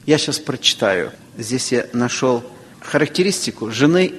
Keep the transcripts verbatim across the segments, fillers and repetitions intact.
Я сейчас прочитаю. Здесь я нашел характеристику жены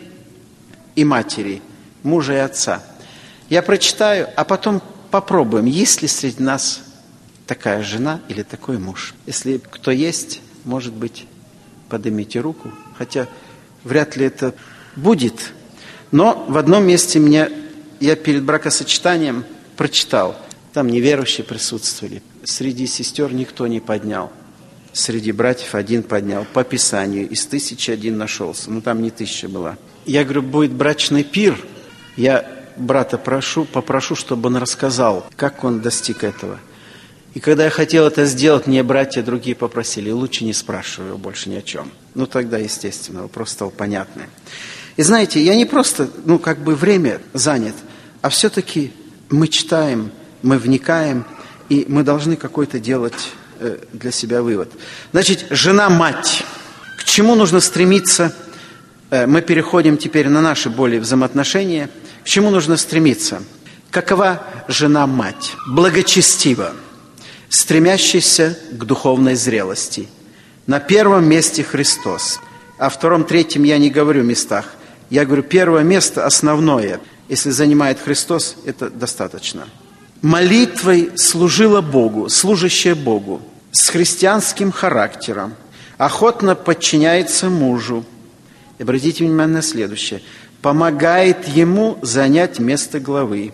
и матери, мужа и отца. Я прочитаю, а потом попробуем, есть ли среди нас такая жена или такой муж. Если кто есть, может быть, поднимите руку. Хотя вряд ли это будет. Но в одном месте меня, я перед бракосочетанием прочитал. Там неверующие присутствовали. Среди сестер никто не поднял. Среди братьев один поднял. По Писанию из тысячи один нашелся. Ну, там не тысяча была. Я говорю, будет брачный пир. Я брата прошу, попрошу, чтобы он рассказал, как он достиг этого. И когда я хотел это сделать, мне братья другие попросили, лучше не спрашивай его больше ни о чем. Ну, тогда, естественно, вопрос стал понятный. И знаете, я не просто, ну, как бы время занят, а все-таки мы читаем, мы вникаем, и мы должны какой-то делать э, для себя вывод. Значит, жена-мать. К чему нужно стремиться? Э, мы переходим теперь на наши более взаимоотношения. К чему нужно стремиться? Какова жена-мать? Благочестива, стремящийся к духовной зрелости. На первом месте Христос. О втором, третьем я не говорю местах. Я говорю, первое место основное. Если занимает Христос, это достаточно. Молитвой служила Богу, служащая Богу, с христианским характером, охотно подчиняется мужу. И обратите внимание на следующее. Помогает ему занять место главы.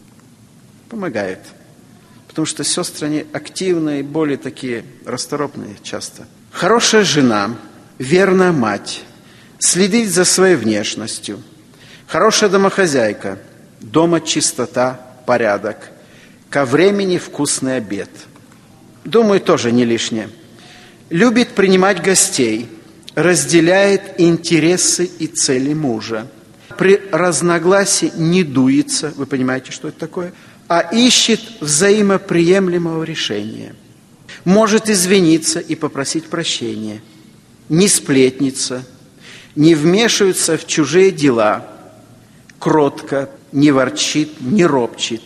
Помогает. Потому что сестры, они активные, более такие расторопные часто. Хорошая жена, верная мать, следит за своей внешностью. Хорошая домохозяйка, дома чистота, порядок. Ко времени вкусный обед. Думаю, тоже не лишнее. Любит принимать гостей, разделяет интересы и цели мужа. При разногласии не дуется, вы понимаете, что это такое, а ищет взаимоприемлемого решения. Может извиниться и попросить прощения. Не сплетница, не вмешивается в чужие дела, кротко, не ворчит, не ропчет,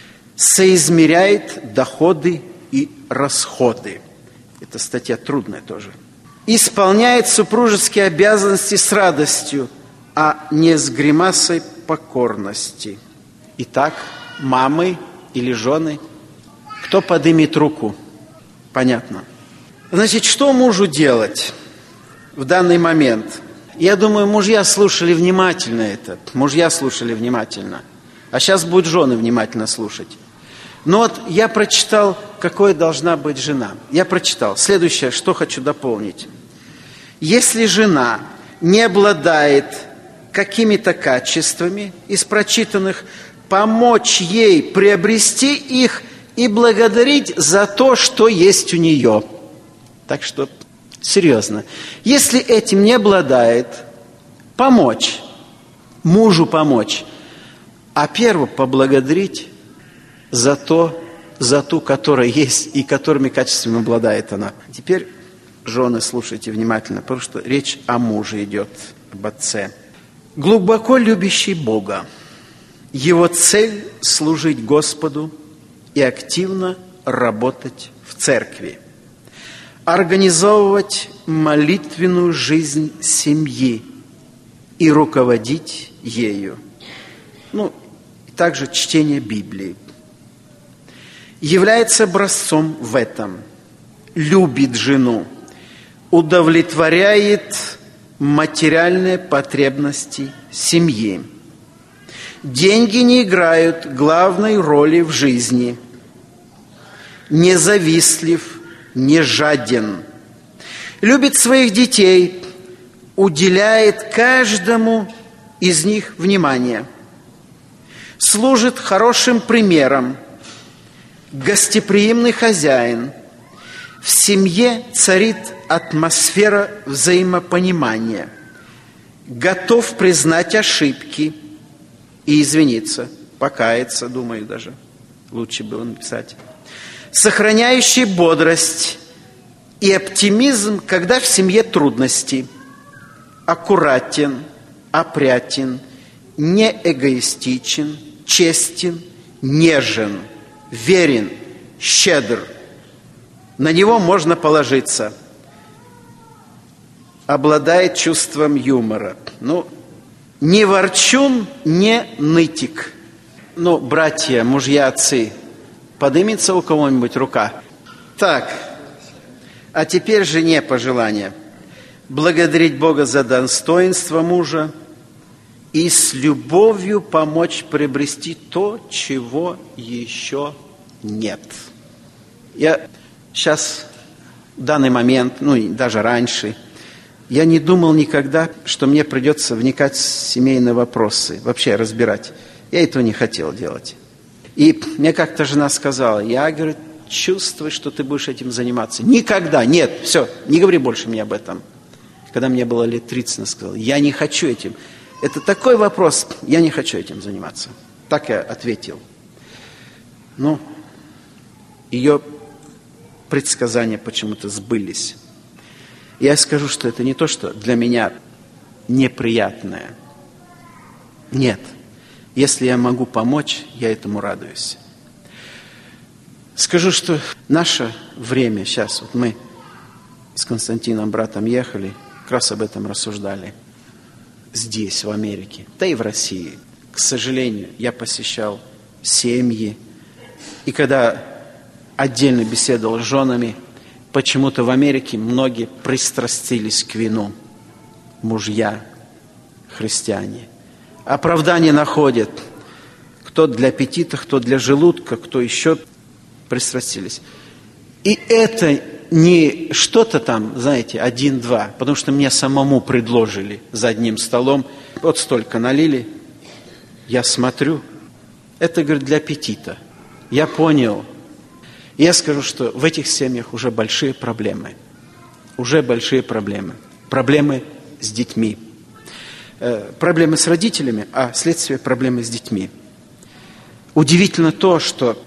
соизмеряет доходы и расходы. Эта статья трудная тоже. Исполняет супружеские обязанности с радостью, а не с гримасой покорности. Итак, мамы или жены, кто поднимет руку? Понятно. Значит, что мужу делать в данный момент? Я думаю, мужья слушали внимательно это. Мужья слушали внимательно. А сейчас будут жены внимательно слушать. Но вот я прочитал, какой должна быть жена. Я прочитал. Следующее, что хочу дополнить. Если жена не обладает какими-то качествами из прочитанных, помочь ей приобрести их и благодарить за то, что есть у нее. Так что, серьезно. Если этим не обладает, помочь, мужу помочь, а первым поблагодарить за то, за ту, которая есть и которыми качествами обладает она. Теперь, жены, слушайте внимательно, потому что речь о муже идет, об отце. Глубоко любящий Бога. Его цель – служить Господу и активно работать в церкви. Организовывать молитвенную жизнь семьи и руководить ею. Ну, также чтение Библии. Является образцом в этом. Любит жену. Удовлетворяет материальные потребности семьи. Деньги не играют главной роли в жизни. Не завистлив, не жаден. Любит своих детей, уделяет каждому из них внимание. Служит хорошим примером. Гостеприимный хозяин. В семье царит атмосфера взаимопонимания. Готов признать ошибки и извиниться, покаяться, думаю, даже лучше было написать. Сохраняющий бодрость и оптимизм, когда в семье трудности. Аккуратен, опрятен, не эгоистичен, честен, нежен, верен, щедр. На него можно положиться. обладает чувством юмора. Ну, не ворчун, не нытик. Ну, братья, мужья, отцы, поднимется у кого-нибудь рука? Так, а теперь жене пожелание. Благодарить Бога за достоинство мужа и с любовью помочь приобрести то, чего еще нет. Я сейчас, в данный момент, ну и даже раньше, я не думал никогда, что мне придется вникать в семейные вопросы, вообще разбирать. Я этого не хотел делать. И мне как-то жена сказала, я, говорит, чувствую, что ты будешь этим заниматься. Никогда, нет, все, не говори больше мне об этом. Когда мне было лет тридцать, она сказала, я не хочу этим. Это такой вопрос, я не хочу этим заниматься. Так я ответил. Ну, ее предсказания почему-то сбылись. Я скажу, что это не то, что для меня неприятное. Нет. Если я могу помочь, я этому радуюсь. Скажу, что наше время сейчас, вот мы с Константином, братом, ехали, как раз об этом рассуждали. Здесь, в Америке, да и в России. К сожалению, я посещал семьи. И когда отдельно беседовал с женами, почему-то в Америке многие пристрастились к вину. Мужья, христиане. Оправдание находят. Кто для аппетита, кто для желудка, кто еще пристрастились. И это не что-то там, знаете, один-два, потому что мне самому предложили за одним столом, вот столько налили, я смотрю, это, говорит, для аппетита. Я понял. И я скажу, что в этих семьях уже большие проблемы. Уже большие проблемы. Проблемы с детьми. Э, проблемы с родителями, а следствие проблемы с детьми. Удивительно то, что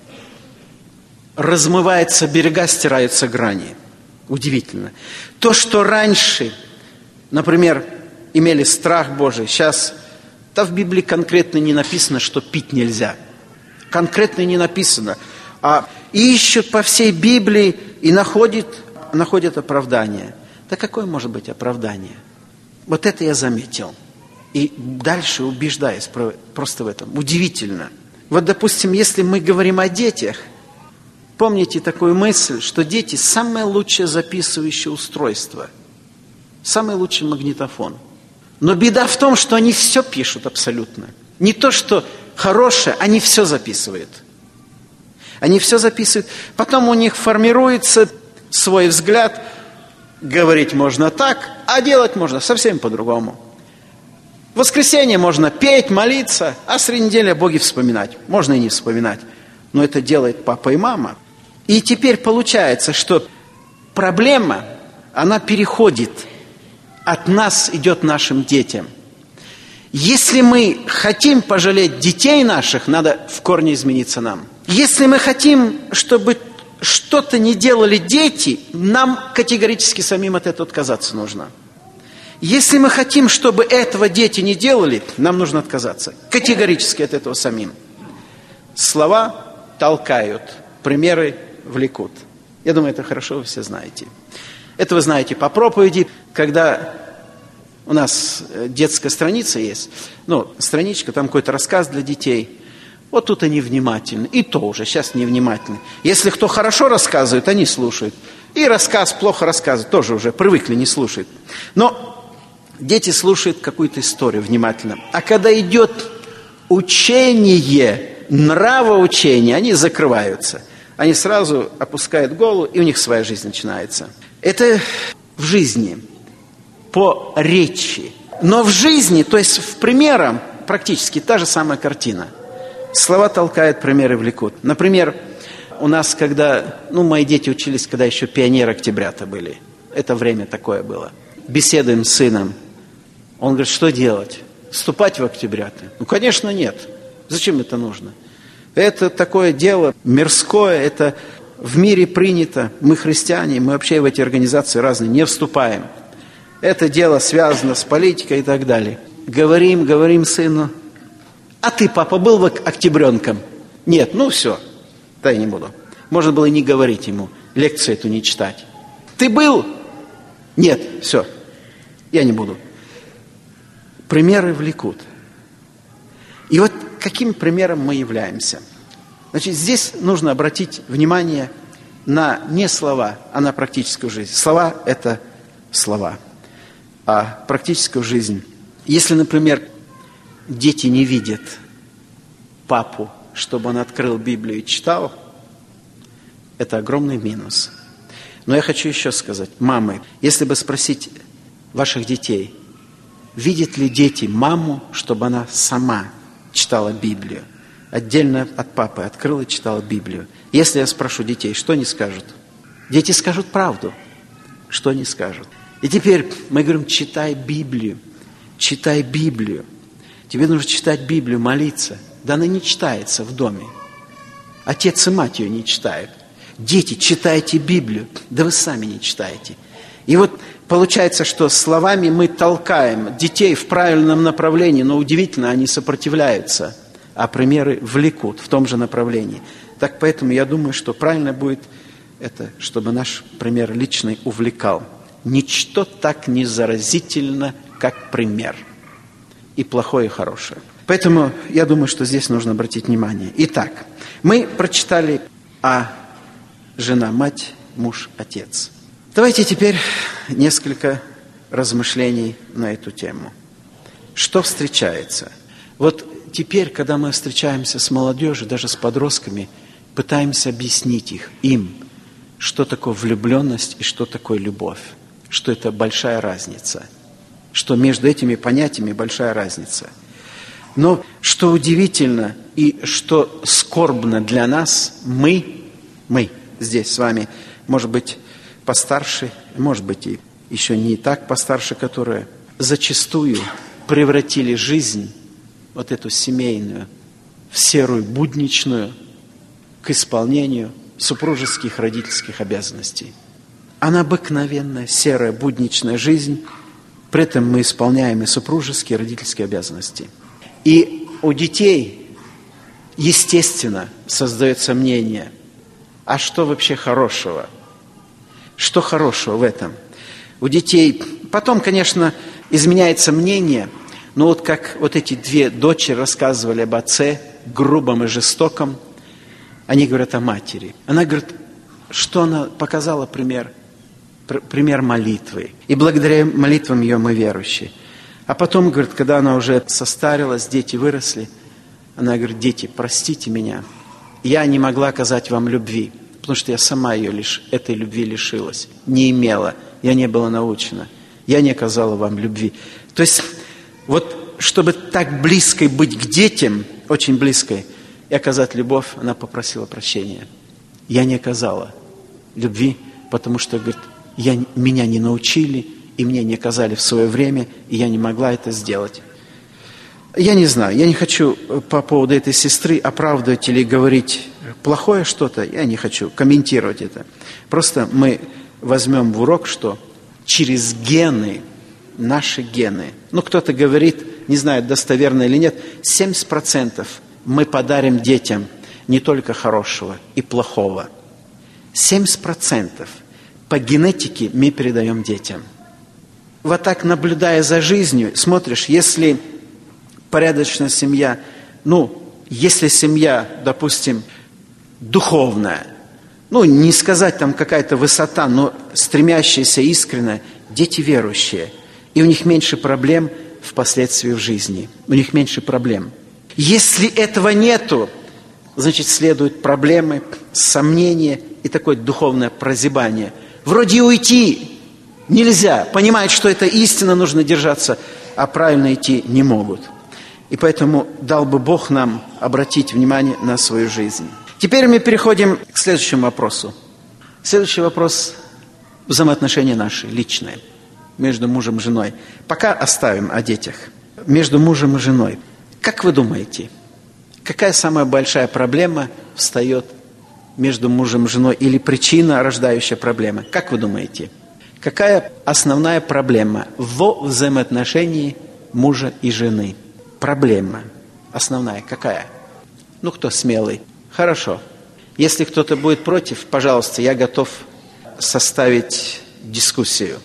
размываются берега, стираются грани. Удивительно. То, что раньше, например, имели страх Божий, сейчас, да в Библии конкретно не написано, что пить нельзя. Конкретно не написано. А ищут по всей Библии и находят, находят оправдание. Да какое может быть оправдание? Вот это я заметил. И дальше убеждаюсь просто в этом. Удивительно. Вот, допустим, если мы говорим о детях, помните такую мысль, что дети – самое лучшее записывающее устройство, самый лучший магнитофон. Но беда в том, что они все пишут абсолютно. Не то, что хорошее, они все записывают. Они все записывают. Потом у них формируется свой взгляд. Говорить можно так, а делать можно совсем по-другому. В воскресенье можно петь, молиться, а среди недели о Боге вспоминать. Можно и не вспоминать. Но это делает папа и мама. И теперь получается, что проблема, она переходит от нас, идет нашим детям. Если мы хотим пожалеть детей наших, надо в корне измениться нам. Если мы хотим, чтобы что-то не делали дети, нам категорически самим от этого отказаться нужно. Если мы хотим, чтобы этого дети не делали, нам нужно отказаться. Категорически от этого самим. Слова толкают, примеры влекут. Я думаю, это хорошо вы все знаете. Это вы знаете по проповеди, когда у нас детская страница есть, ну, страничка, там какой-то рассказ для детей. Вот тут они внимательны. И то уже, сейчас невнимательны. Если кто хорошо рассказывает, они слушают. И рассказ плохо рассказывает, тоже уже привыкли, не слушают. Но дети слушают какую-то историю внимательно. А когда идет учение, нравоучение, они закрываются. Они сразу опускают голову, и у них своя жизнь начинается. Это в жизни, по речи. Но в жизни, то есть в примерах, практически та же самая картина. Слова толкают, примеры влекут. Например, у нас, когда, ну, мои дети учились, когда еще пионеры октября-то были. Это время такое было. Беседуем с сыном. Он говорит, что делать? Вступать в октября-то? Ну, конечно, нет. Зачем это нужно? Это такое дело мирское, это в мире принято. Мы христиане, мы вообще в эти организации разные не вступаем. Это дело связано с политикой и так далее. Говорим, говорим сыну. А ты, папа, был бы октябренком? Нет, ну все, да я не буду. Можно было и не говорить ему, лекцию эту не читать. Ты был? Нет, все. Я не буду. Примеры влекут. И вот каким примером мы являемся? Значит, здесь нужно обратить внимание на не слова, а на практическую жизнь. Слова – это слова. А практическую жизнь. Если, например, дети не видят папу, чтобы он открыл Библию и читал, это огромный минус. Но я хочу еще сказать, мамы, если бы спросить ваших детей, видят ли дети маму, чтобы она сама читала Библию, отдельно от папы открыла и читала Библию. Если я спрошу детей, что они скажут? Дети скажут правду. Что они скажут? И теперь мы говорим, читай Библию, читай Библию. Тебе нужно читать Библию, молиться. Да она не читается в доме. Отец и мать ее не читают. Дети, читайте Библию. Да вы сами не читаете. И вот получается, что словами мы толкаем детей в правильном направлении, но удивительно, они сопротивляются, а примеры влекут в том же направлении. Так поэтому я думаю, что правильно будет это, чтобы наш пример личный увлекал. Ничто так не заразительно, как пример. И плохое, и хорошее. Поэтому я думаю, что здесь нужно обратить внимание. Итак, мы прочитали о жена, мать, муж, отец. Давайте теперь несколько размышлений на эту тему. Что встречается? Вот теперь, когда мы встречаемся с молодежью, даже с подростками, пытаемся объяснить их, им, что такое влюбленность и что такое любовь. Что это большая разница. Что между этими понятиями большая разница. Но что удивительно и что скорбно для нас, мы, мы здесь с вами, может быть, постарше, может быть, и еще не так постарше, которые зачастую превратили жизнь, вот эту семейную, в серую, будничную, к исполнению супружеских, родительских обязанностей. Она обыкновенная, серая, будничная жизнь, при этом мы исполняем и супружеские, и родительские обязанности. И у детей, естественно, создается мнение, а что вообще хорошего? Что хорошего в этом? У детей, потом, конечно, изменяется мнение, но вот как вот эти две дочери рассказывали об отце, грубом и жестоком, они говорят о матери. Она говорит, что она показала пример, пример молитвы. И благодаря молитвам ее мы верующие. А потом, говорит, когда она уже состарилась, дети выросли, она говорит, дети, простите меня, я не могла оказать вам любви, потому что я сама ее лишь, этой любви лишилась, не имела, я не была научена, я не оказала вам любви. То есть, вот, чтобы так близкой быть к детям, очень близкой, и оказать любовь, она попросила прощения. Я не оказала любви, потому что, говорит, я, меня не научили, и мне не оказали в свое время, и я не могла это сделать. Я не знаю, я не хочу по поводу этой сестры оправдывать или говорить плохое что-то, я не хочу комментировать это. Просто мы возьмем в урок, что через гены, наши гены, ну кто-то говорит, не знаю, достоверно или нет, семьдесят процентов мы подарим детям не только хорошего и плохого. семьдесят процентов по генетике мы передаем детям. Вот так, наблюдая за жизнью, смотришь, если порядочная семья, ну, если семья, допустим, духовная, ну, не сказать там какая-то высота, но стремящаяся искренне, дети верующие, и у них меньше проблем впоследствии в жизни, у них меньше проблем. Если этого нету, значит, следуют проблемы, сомнения и такое духовное прозябание. Вроде уйти нельзя, понимают, что это истина, нужно держаться, а правильно идти не могут. И поэтому дал бы Бог нам обратить внимание на свою жизнь. Теперь мы переходим к следующему вопросу. Следующий вопрос – взаимоотношения наши, личные, между мужем и женой. Пока оставим о детях. Между мужем и женой. Как вы думаете, какая самая большая проблема встает между мужем и женой или причина, рождающая проблемы? Как вы думаете? Какая основная проблема во взаимоотношении мужа и жены? Проблема основная какая? Ну, кто смелый? Хорошо. Если кто-то будет против, пожалуйста, я готов составить дискуссию.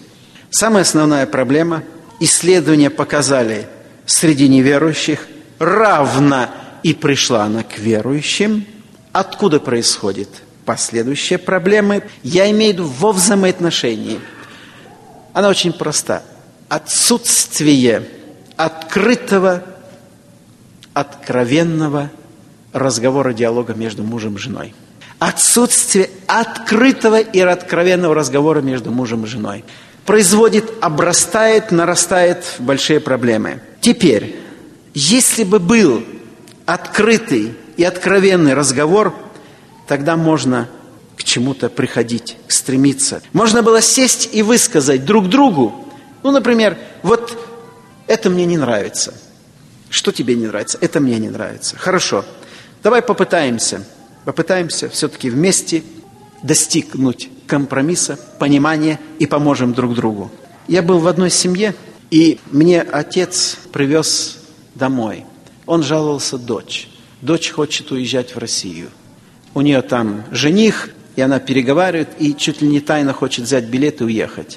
Самая основная проблема, исследования показали, среди неверующих равна и пришла она к верующим. Откуда происходит последующие проблемы? Я имею в виду во взаимоотношении. Она очень проста. Отсутствие открытого, откровенного разговора, диалога между мужем и женой. Отсутствие открытого и откровенного разговора между мужем и женой производит, обрастает, нарастает в большие проблемы. Теперь, если бы был открытый и откровенный разговор, тогда можно к чему-то приходить, стремиться. Можно было сесть и высказать друг другу, ну, например, вот это мне не нравится. Что тебе не нравится? Это мне не нравится. Хорошо, давай попытаемся, попытаемся все-таки вместе достигнуть компромисса, понимания и поможем друг другу. Я был в одной семье, и мне отец привез домой. Он жаловался дочь. Дочь хочет уезжать в Россию. У нее там жених, и она переговаривает, и чуть ли не тайно хочет взять билет и уехать.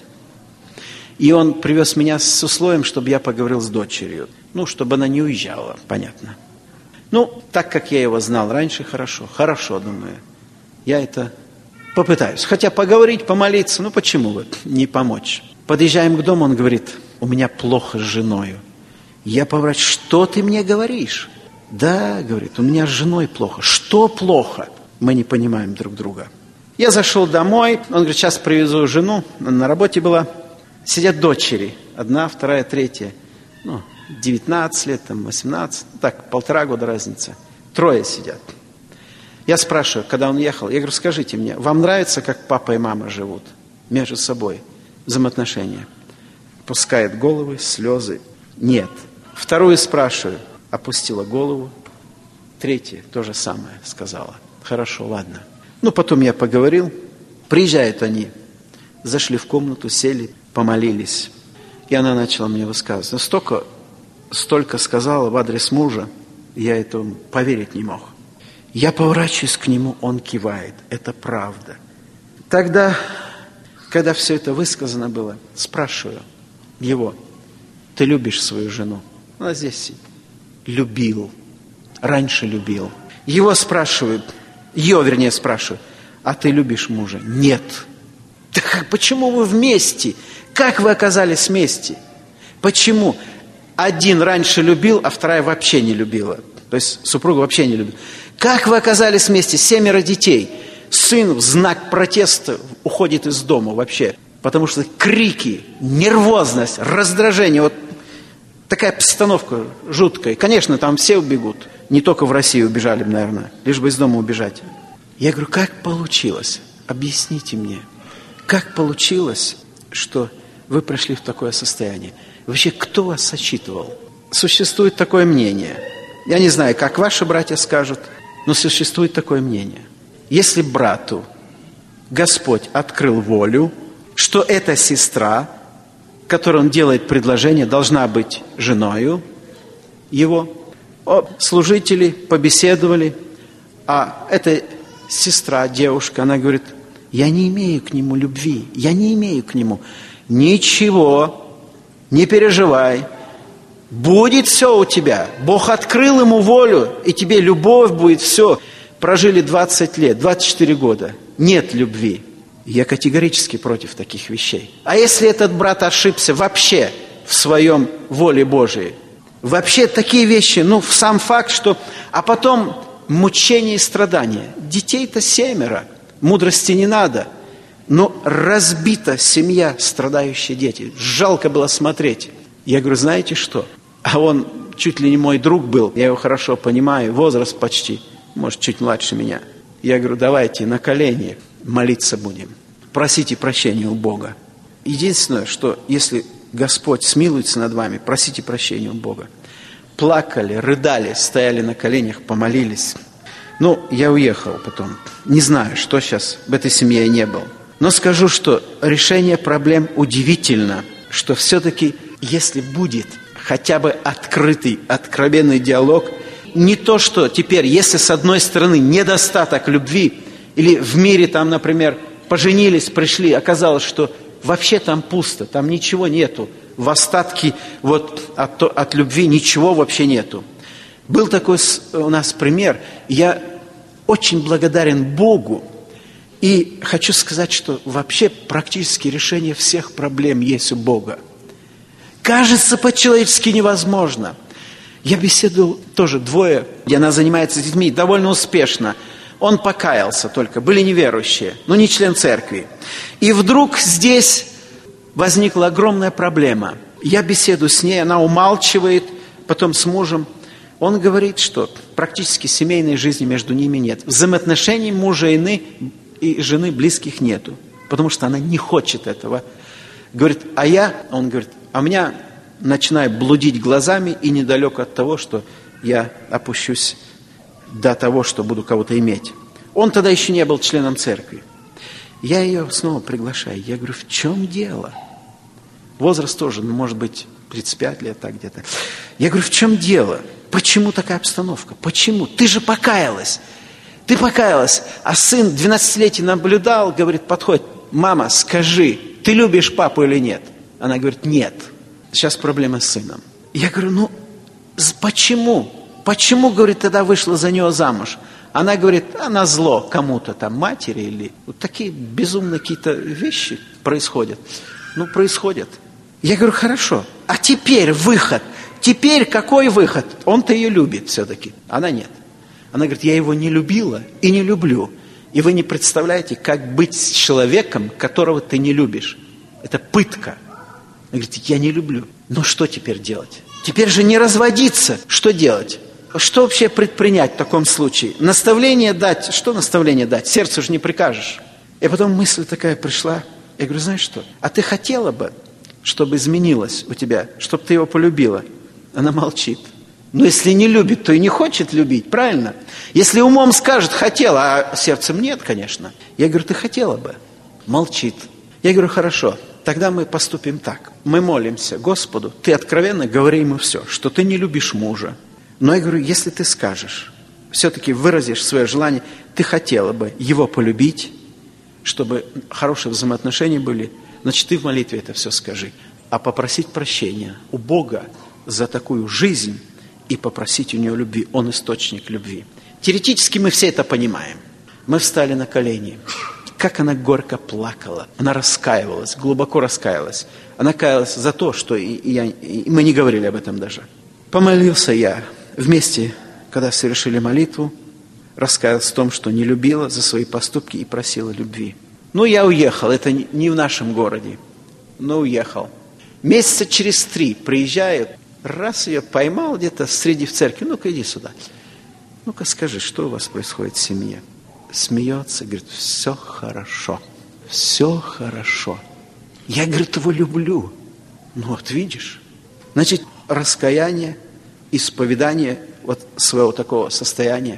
И он привез меня с условием, чтобы я поговорил с дочерью. Ну, чтобы она не уезжала, понятно. Ну, так как я его знал раньше, хорошо. Хорошо, думаю. Я это попытаюсь. Хотя поговорить, помолиться, ну почему бы не помочь? Подъезжаем к дому, он говорит, у меня плохо с женою. Я поворачиваюсь, что ты мне говоришь? Да, говорит, у меня с женой плохо. Что плохо? Мы не понимаем друг друга. Я зашел домой, он говорит, сейчас привезу жену, она на работе была. Сидят дочери, одна, вторая, третья. Ну, девятнадцать лет, там, восемнадцать, так, полтора года разница. Трое сидят. Я спрашиваю, когда он ехал, я говорю, скажите мне, вам нравится, как папа и мама живут между собой, взаимоотношения? Пускает головы, слезы. Нет. Вторую спрашиваю, опустила голову. Третья то же самое сказала. Хорошо, ладно. Ну, потом я поговорил. Приезжают они, зашли в комнату, сели, помолились. И она начала мне высказывать. Но столько, столько сказала в адрес мужа, я этому поверить не мог. Я поворачиваюсь к нему, он кивает. Это правда. Тогда, когда все это высказано было, спрашиваю его, ты любишь свою жену? Она здесь сидит. Любил. Раньше любил. Его спрашивают, ее, вернее, спрашивают, а ты любишь мужа? Нет. Так почему вы вместе? Как вы оказались вместе? Почему? Один раньше любил, а вторая вообще не любила. То есть супруга вообще не любит. Как вы оказались вместе? Семеро детей. Сын в знак протеста уходит из дома вообще. Потому что крики, нервозность, раздражение. Вот такая обстановка жуткая. Конечно, там все убегут. Не только в Россию убежали бы, наверное. Лишь бы из дома убежать. Я говорю, как получилось? Объясните мне. Как получилось, что вы пришли в такое состояние? Вообще, кто вас сочетывал? Существует такое мнение. Я не знаю, как ваши братья скажут, но существует такое мнение. Если брату Господь открыл волю, что эта сестра, которой он делает предложение, должна быть женою его, служители побеседовали, а эта сестра, девушка, она говорит, я не имею к нему любви, я не имею к нему. Ничего, не переживай. Будет все у тебя. Бог открыл ему волю, и тебе любовь будет, все. Прожили двадцать лет, двадцать четыре года. Нет любви. Я категорически против таких вещей. А если этот брат ошибся вообще в своем воле Божией? Вообще такие вещи, ну, сам факт, что... А потом мучение и страдания. Детей-то семеро. Мудрости не надо. Но разбита семья, страдающие дети. Жалко было смотреть. Я говорю, знаете что? А он чуть ли не мой друг был. Я его хорошо понимаю. Возраст почти. Может, чуть младше меня. Я говорю, давайте на колени молиться будем. Просите прощения у Бога. Единственное, что если Господь смилуется над вами, просите прощения у Бога. Плакали, рыдали, стояли на коленях, помолились. Ну, я уехал потом. Не знаю, что сейчас в этой семье я не был. Но скажу, что решение проблем удивительно, что все-таки, если будет хотя бы открытый, откровенный диалог, не то, что теперь, если с одной стороны недостаток любви, или в мире там, например, поженились, пришли, оказалось, что вообще там пусто, там ничего нету. В остатке вот от, от любви ничего вообще нету. Был такой у нас пример. Я очень благодарен Богу. И хочу сказать, что вообще практически решение всех проблем есть у Бога. Кажется, по-человечески невозможно. Я беседовал тоже двое, где она занимается с детьми довольно успешно. Он покаялся только, были неверующие, но не член церкви. И вдруг здесь возникла огромная проблема. Я беседую с ней, она умалчивает, потом с мужем. Он говорит, что практически семейной жизни между ними нет. Взаимоотношений мужа и жены близких нету, потому что она не хочет этого. Говорит, а я, он говорит, а у меня начинаю блудить глазами и недалеко от того, что я опущусь до того, что буду кого-то иметь. Он тогда еще не был членом церкви. Я ее снова приглашаю. Я говорю, в чем дело? Возраст тоже, ну, может быть, тридцать пять лет, так где-то. Я говорю, в чем дело? Почему такая обстановка? Почему? Ты же покаялась. Ты покаялась. А сын двенадцатилетний наблюдал, говорит, подходит, мама, скажи, ты любишь папу или нет? Она говорит, нет. Сейчас проблема с сыном. Я говорю, ну, почему? Почему, говорит, тогда вышла за него замуж? Она говорит, она зло кому-то там, матери или... Вот такие безумные какие-то вещи происходят. Ну, происходят. Я говорю, хорошо. А теперь выход. Теперь какой выход? Он-то ее любит все-таки. Она нет. Она говорит, я его не любила и не люблю. И вы не представляете, как быть с человеком, которого ты не любишь. Это пытка. Она говорит, я не люблю. Но что теперь делать? Теперь же не разводиться. Что делать? Что вообще предпринять в таком случае? Наставление дать. Что наставление дать? Сердцу же не прикажешь. И потом мысль такая пришла. Я говорю, знаешь что? А ты хотела бы, чтобы изменилось у тебя, чтобы ты его полюбила? Она молчит. Но если не любит, то и не хочет любить, правильно? Если умом скажет, хотела, а сердцем нет, конечно. Я говорю, ты хотела бы? Молчит. Я говорю, хорошо, тогда мы поступим так. Мы молимся Господу, ты откровенно говори ему все, что ты не любишь мужа. Но я говорю, если ты скажешь, все-таки выразишь свое желание, ты хотела бы его полюбить, чтобы хорошие взаимоотношения были, значит, ты в молитве это все скажи. А попросить прощения у Бога за такую жизнь и попросить у него любви. Он источник любви. Теоретически мы все это понимаем. Мы встали на колени. Как она горько плакала. Она раскаивалась, глубоко раскаялась. Она каялась за то, что и, и я, и мы не говорили об этом даже. Помолился я вместе, когда совершили молитву, раскаялась в том, что не любила за свои поступки и просила любви. Ну, я уехал, это не в нашем городе, но уехал. Месяца через три приезжаю, раз ее поймал где-то среди в церкви, ну-ка иди сюда. Ну-ка скажи, что у вас происходит в семье? Смеется, говорит, все хорошо, все хорошо. Я, говорит, его люблю. Ну вот видишь, значит, раскаяние, исповедание вот своего такого состояния,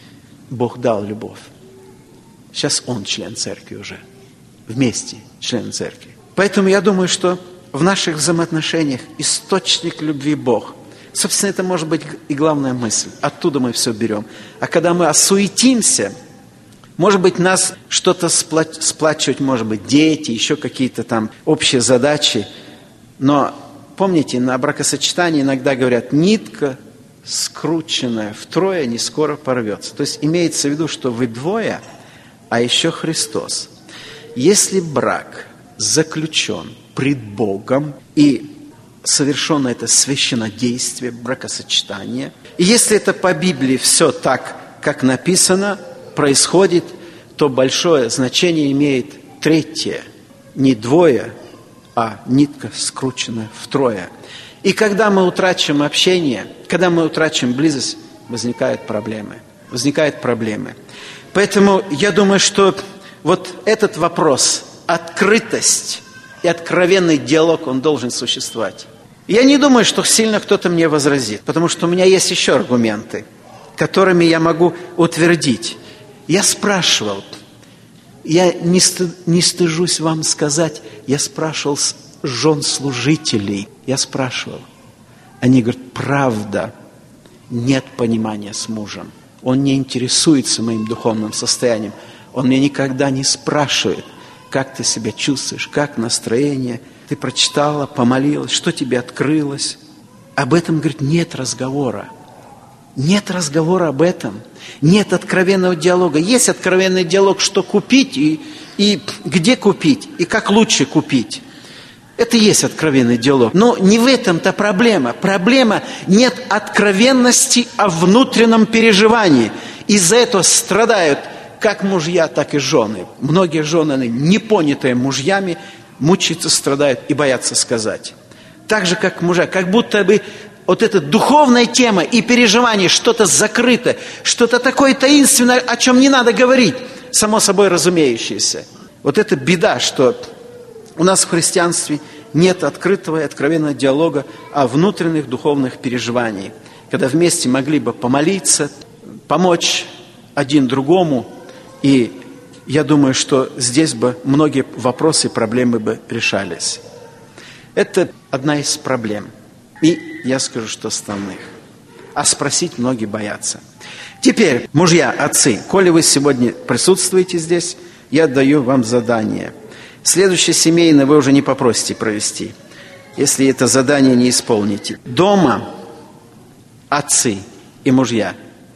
Бог дал любовь. Сейчас он член церкви уже, вместе член церкви. Поэтому я думаю, что в наших взаимоотношениях источник любви Бог. Собственно, это может быть и главная мысль. Оттуда мы все берем. А когда мы осуетимся, может быть, нас что-то сплач- сплачивать, может быть, дети, еще какие-то там общие задачи. Но помните, на бракосочетании иногда говорят, нитка, скрученная втрое, не скоро порвется. То есть имеется в виду, что вы двое, а еще Христос. Если брак заключен пред Богом и совершено это священнодействие, бракосочетание, и если это по Библии все так, как написано, происходит, то большое значение имеет третье. Не двое, а нитка скрученная втрое. И когда мы утрачиваем общение, когда мы утрачиваем близость, возникают проблемы. Возникают проблемы. Поэтому я думаю, что вот этот вопрос, открытость и откровенный диалог, он должен существовать. Я не думаю, что сильно кто-то мне возразит, потому что у меня есть еще аргументы, которыми я могу утвердить. Я спрашивал, я не, сты, не стыжусь вам сказать, я спрашивал с жен служителей, я спрашивал. Они говорят, правда, нет понимания с мужем. Он не интересуется моим духовным состоянием. Он меня никогда не спрашивает, как ты себя чувствуешь, как настроение, ты прочитала, помолилась, что тебе открылось. Об этом, говорит, нет разговора. Нет разговора об этом. Нет откровенного диалога. Есть откровенный диалог, что купить и, и где купить, и как лучше купить. Это и есть откровенный диалог. Но не в этом-то проблема. Проблема нет откровенности о внутреннем переживании. Из-за этого страдают как мужья, так и жены. Многие жены, непонятые мужьями, мучаются, страдают и боятся сказать. Так же, как мужья. Как будто бы вот эта духовная тема и переживание, что-то закрыто, что-то такое таинственное, о чем не надо говорить, само собой разумеющееся. Вот это беда, что у нас в христианстве нет открытого и откровенного диалога о внутренних духовных переживаниях, когда вместе могли бы помолиться, помочь один другому, и я думаю, что здесь бы многие вопросы и проблемы бы решались. Это одна из проблем. И я скажу, что основных. А спросить многие боятся. Теперь, мужья, отцы, коли вы сегодня присутствуете здесь, я даю вам задание. Следующее семейное вы уже не попросите провести, если это задание не исполните. Дома отцы и мужья,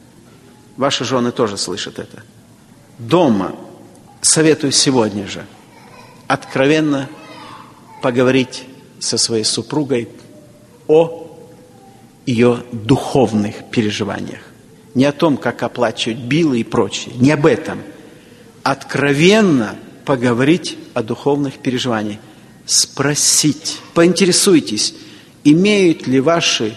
ваши жены тоже слышат это. Дома советую сегодня же откровенно поговорить со своей супругой о ее духовных переживаниях. Не о том, как оплачивать биллы и прочее. Не об этом. Откровенно поговорить о духовных переживаниях. Спросить, поинтересуйтесь, имеют ли ваши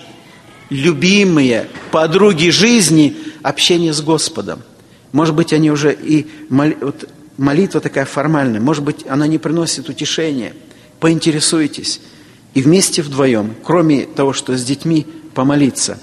любимые подруги жизни общение с Господом. Может быть, они уже и моли... вот молитва такая формальная, может быть, она не приносит утешения. Поинтересуйтесь. И вместе вдвоем, кроме того, что с детьми, помолиться.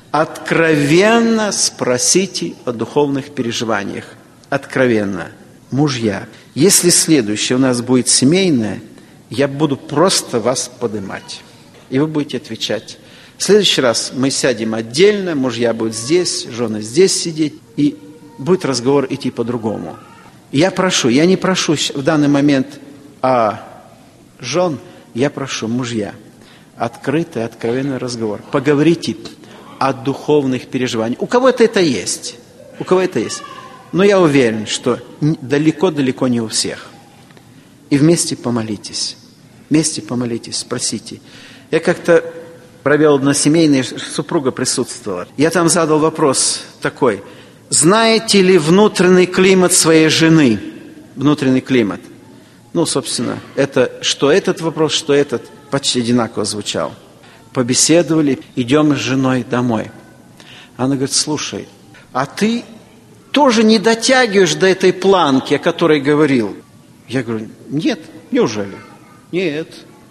Откровенно спросите о духовных переживаниях. Откровенно. Мужья, если следующее у нас будет семейное, я буду просто вас поднимать. И вы будете отвечать. В следующий раз мы сядем отдельно, мужья будут здесь, жены здесь сидеть, и будет разговор идти по-другому. Я прошу, я не прошу в данный момент о жен, я прошу, мужья, открытый, откровенный разговор. Поговорите о духовных переживаниях. У кого-то это есть, у кого это есть. Но я уверен, что далеко-далеко не у всех. И вместе помолитесь. Вместе помолитесь, спросите. Я как-то провел односемейное, супруга присутствовала. Я там задал вопрос такой. Знаете ли внутренний климат своей жены? Внутренний климат. Ну, собственно, это, что этот вопрос, что этот почти одинаково звучал. Побеседовали, идем с женой домой. Она говорит, слушай, а ты тоже не дотягиваешь до этой планки, о которой говорил? Я говорю, нет, неужели? Нет.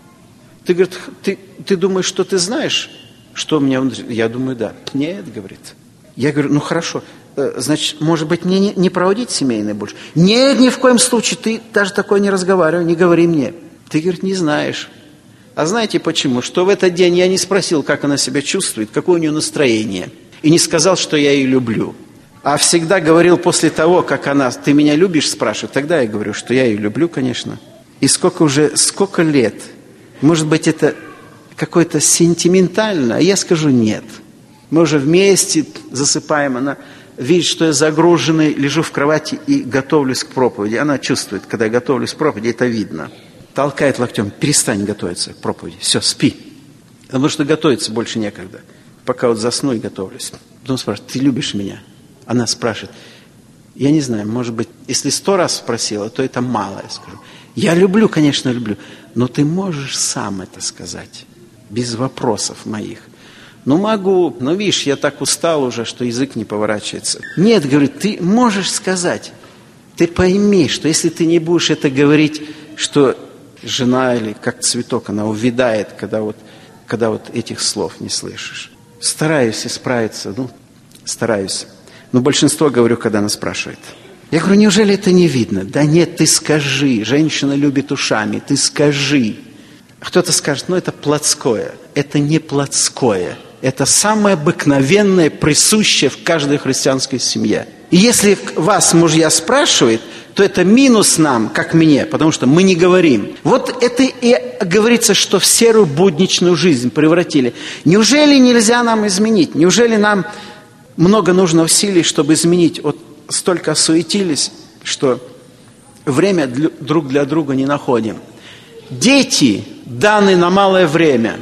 Ты, говорит, ты, ты думаешь, что ты знаешь, что у меня внутри? Я думаю, да. Нет, говорит. Я говорю, ну хорошо, значит, может быть, мне не, не проводить семейное больше? Нет, ни в коем случае, ты даже такое не разговаривай, не говори мне. Ты, говорит, не знаешь. А знаете почему? Что в этот день я не спросил, как она себя чувствует, какое у нее настроение. И не сказал, что я ее люблю. А всегда говорил после того, как она, ты меня любишь, спрашивает. Тогда я говорю, что я ее люблю, конечно. И сколько уже, сколько лет. Может быть, это какое-то сентиментально, а я скажу нет. Мы уже вместе засыпаем, она видит, что я загруженный, лежу в кровати и готовлюсь к проповеди. Она чувствует, когда я готовлюсь к проповеди, это видно. Толкает локтем, перестань готовиться к проповеди, все, спи. Потому что готовиться больше некогда. Пока вот засну и готовлюсь. Потом спрашивает, ты любишь меня? Она спрашивает, я не знаю, может быть, если сто раз спросила, то это мало, я скажу. Я люблю, конечно, люблю, но ты можешь сам это сказать, без вопросов моих. Ну, могу, но видишь, я так устал уже, что язык не поворачивается. Нет, говорит, ты можешь сказать. Ты пойми, что если ты не будешь это говорить, что жена или как цветок, она увядает, когда вот, когда вот этих слов не слышишь. Стараюсь исправиться, ну, стараюсь. Но большинство говорю, когда она спрашивает. Я говорю, неужели это не видно? Да нет, ты скажи. Женщина любит ушами, ты скажи. Кто-то скажет, ну это плотское. Это не плотское. Это самое обыкновенное, присущее в каждой христианской семье. И если вас мужья спрашивают, то это минус нам, как мне, потому что мы не говорим. Вот это и говорится, что в серую будничную жизнь превратили. Неужели нельзя нам изменить? Неужели нам много нужно усилий, чтобы изменить? Вот столько осуетились, что время друг для друга не находим. Дети даны на малое время.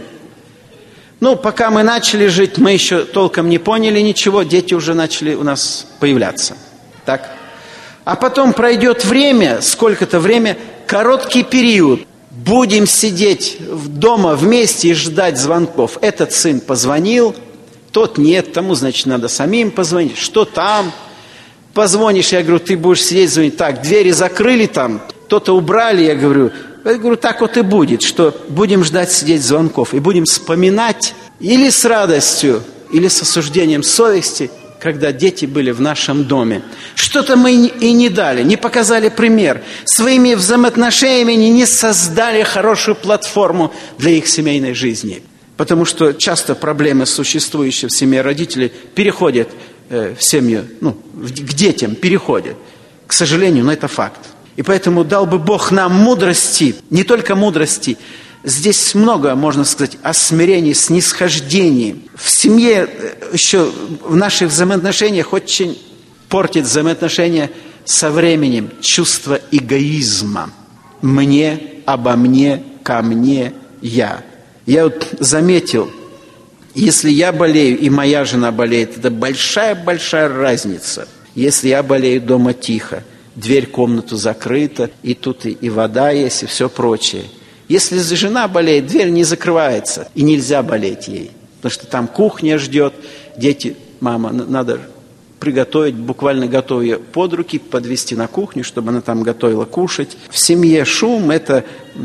Ну, пока мы начали жить, мы еще толком не поняли ничего, дети уже начали у нас появляться. Так? А потом пройдет время, сколько-то время, короткий период. Будем сидеть дома вместе и ждать звонков. Этот сын позвонил, тот нет, тому, значит, надо самим позвонить. Что там? Позвонишь, я говорю, ты будешь сидеть, звонить. Так, двери закрыли там, то-то убрали, я говорю. Я говорю, так вот и будет, что будем ждать сидеть звонков. И будем вспоминать или с радостью, или с осуждением совести, когда дети были в нашем доме. Что-то мы и не дали, не показали пример. Своими взаимоотношениями не создали хорошую платформу для их семейной жизни. Потому что часто проблемы, существующие в семье родителей, переходят э, в семью, ну, к детям переходят. К сожалению, но это факт. И поэтому дал бы Бог нам мудрости, не только мудрости. Здесь много, можно сказать, о смирении, снисхождении. В семье еще, в наших взаимоотношениях очень портит взаимоотношения со временем чувство эгоизма. Мне, обо мне, ко мне, я. Я вот заметил, если я болею и моя жена болеет, это большая-большая разница. Если я болею дома тихо, дверь в комнату закрыта, и тут и, и вода есть, и все прочее. Если жена болеет, дверь не закрывается, и нельзя болеть ей. Потому что там кухня ждет, дети, мама, надо приготовить, буквально готовя ее под руки, подвести на кухню, чтобы она там готовила кушать. В семье шум, это,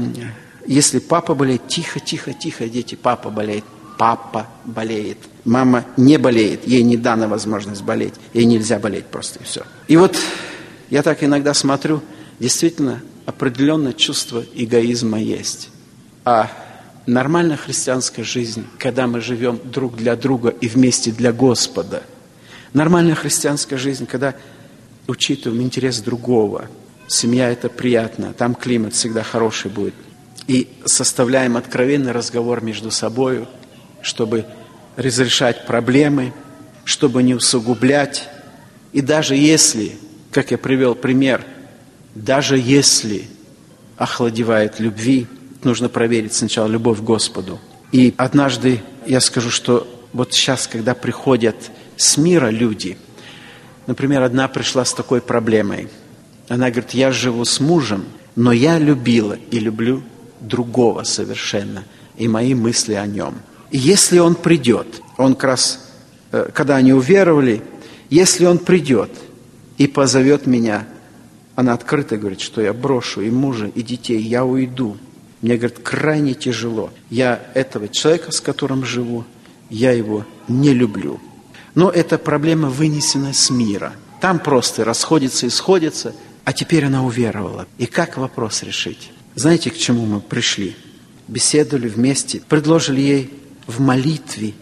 если папа болеет, тихо, тихо, тихо, дети, папа болеет, папа болеет. Мама не болеет, ей не дана возможность болеть, ей нельзя болеть просто, и все. И вот я так иногда смотрю, действительно, определенное чувство эгоизма есть. А нормальная христианская жизнь, когда мы живем друг для друга и вместе для Господа. Нормальная христианская жизнь, когда учитываем интерес другого. Семья – это приятно, там климат всегда хороший будет. И составляем откровенный разговор между собой, чтобы разрешать проблемы, чтобы не усугублять. И даже если, как я привел пример, даже если охладевает любви, нужно проверить сначала любовь к Господу. И однажды я скажу, что вот сейчас, когда приходят с мира люди, например, одна пришла с такой проблемой. Она говорит, я живу с мужем, но я любила и люблю другого совершенно, и мои мысли о нем. И если он придет, он как раз, когда они уверовали, если он придет и позовет меня, она открыто говорит, что я брошу и мужа, и детей, я уйду. Мне, говорит, крайне тяжело. Я этого человека, с которым живу, я его не люблю. Но эта проблема вынесена с мира. Там просто расходятся и сходятся, а теперь она уверовала. И как вопрос решить? Знаете, к чему мы пришли? Беседовали вместе, предложили ей в молитве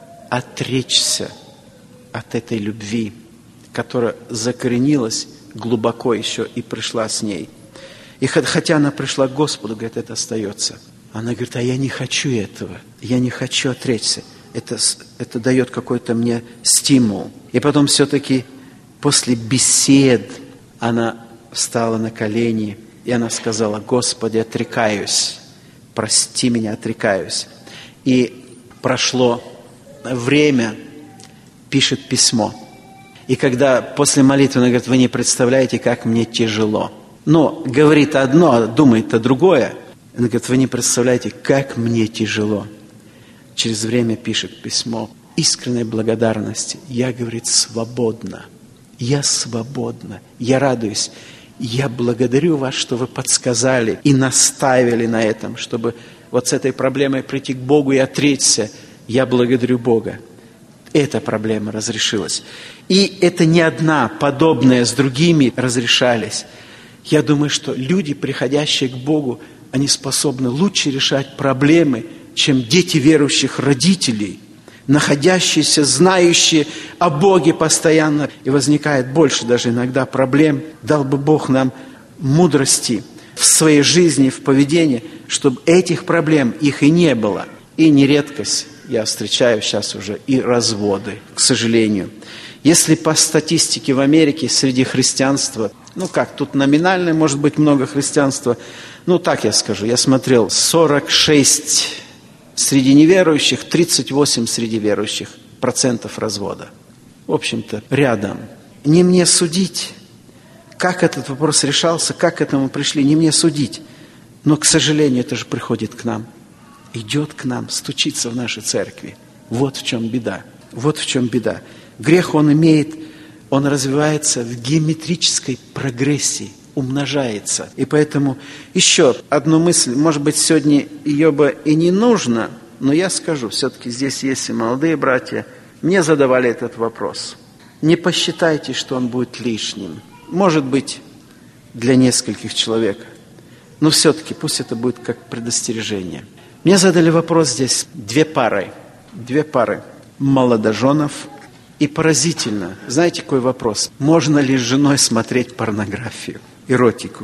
отречься от этой любви, которая закоренилась глубоко еще и пришла с ней. И хотя она пришла к Господу, говорит, это остается. Она говорит, а я не хочу этого, я не хочу отречься. Это, это дает какой-то мне стимул. И потом все-таки после бесед она встала на колени, и она сказала, Господи, отрекаюсь, прости меня, отрекаюсь. И прошло время, пишет письмо. И когда после молитвы она говорит, вы не представляете, как мне тяжело. Но говорит одно, а думает-то другое. Она говорит, вы не представляете, как мне тяжело. Через время пишет письмо искренней благодарности. Я, говорит, свободна. Я свободна. Я радуюсь. Я благодарю вас, что вы подсказали и наставили на этом, чтобы вот с этой проблемой прийти к Богу и отречься. Я благодарю Бога. Эта проблема разрешилась. И это не одна, подобная с другими разрешались. Я думаю, что люди, приходящие к Богу, они способны лучше решать проблемы, чем дети верующих родителей. находящиеся, знающие о Боге постоянно. И возникает больше даже иногда проблем. Дал бы Бог нам мудрости в своей жизни, в поведении, чтобы этих проблем их и не было. И не редкость, я встречаю сейчас уже и разводы, к сожалению. Если по статистике в Америке среди христианства, ну как, тут номинально может быть много христианства, ну так я скажу, я смотрел, сорок шесть среди неверующих, тридцать восемь среди верующих процентов развода. В общем-то, рядом. Не мне судить, как этот вопрос решался, как к этому пришли, не мне судить. Но, к сожалению, это же приходит к нам. Идет к нам, стучится в нашей церкви. Вот в чем беда. Вот в чем беда. Грех, он имеет, он развивается в геометрической прогрессии, умножается. И поэтому еще одну мысль, может быть, сегодня ее бы и не нужно, но я скажу, все-таки здесь есть и молодые братья. Мне задавали этот вопрос. Не посчитайте, что он будет лишним. Может быть, для нескольких человек. Но все-таки пусть это будет как предостережение. Мне задали вопрос здесь две пары. Две пары молодоженов. И поразительно, знаете, какой вопрос? Можно ли с женой смотреть порнографию, эротику?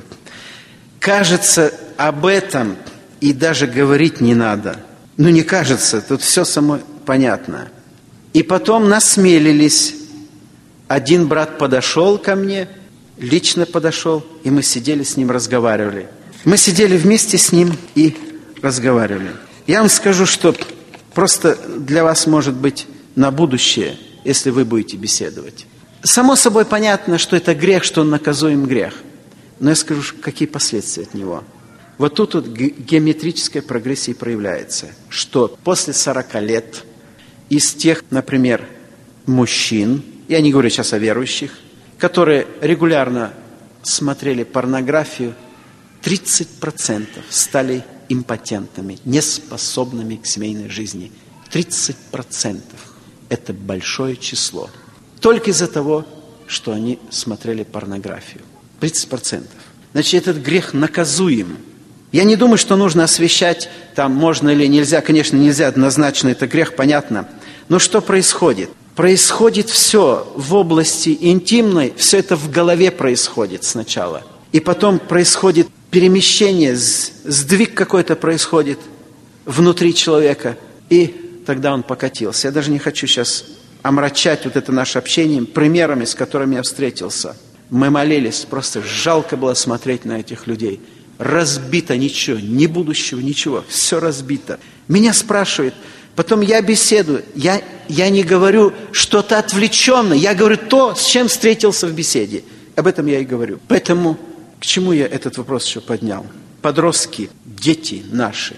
Кажется, об этом и даже говорить не надо. Ну, не кажется, тут все само понятно. И потом насмелились. Один брат подошел ко мне, лично подошел, и мы сидели с ним, разговаривали. Мы сидели вместе с ним и разговаривали. Я вам скажу, что просто для вас, может быть, на будущее, если вы будете беседовать. Само собой понятно, что это грех, что он наказуем грех. Но я скажу, какие последствия от него. Вот тут вот геометрическая прогрессия проявляется, что после сорока лет из тех, например, мужчин, я не говорю сейчас о верующих, которые регулярно смотрели порнографию, тридцать процентов стали импотентами, неспособными к семейной жизни. тридцать процентов. Это большое число. Только из-за того, что они смотрели порнографию. тридцать процентов. Значит, этот грех наказуем. Я не думаю, что нужно освещать, там можно или нельзя. Конечно, нельзя однозначно, это грех, понятно. Но что происходит? Происходит все в области интимной, все это в голове происходит сначала. И потом происходит перемещение, сдвиг какой-то происходит внутри человека. И тогда он покатился. Я даже не хочу сейчас омрачать вот это наше общение примерами, с которыми я встретился. Мы молились, просто жалко было смотреть на этих людей. Разбито ничего, ни будущего, ничего, все разбито. Меня спрашивают, потом я беседую, я, я не говорю что-то отвлеченное, я говорю то, с чем встретился в беседе. Об этом я и говорю. Поэтому к чему я этот вопрос еще поднял? Подростки, дети наши.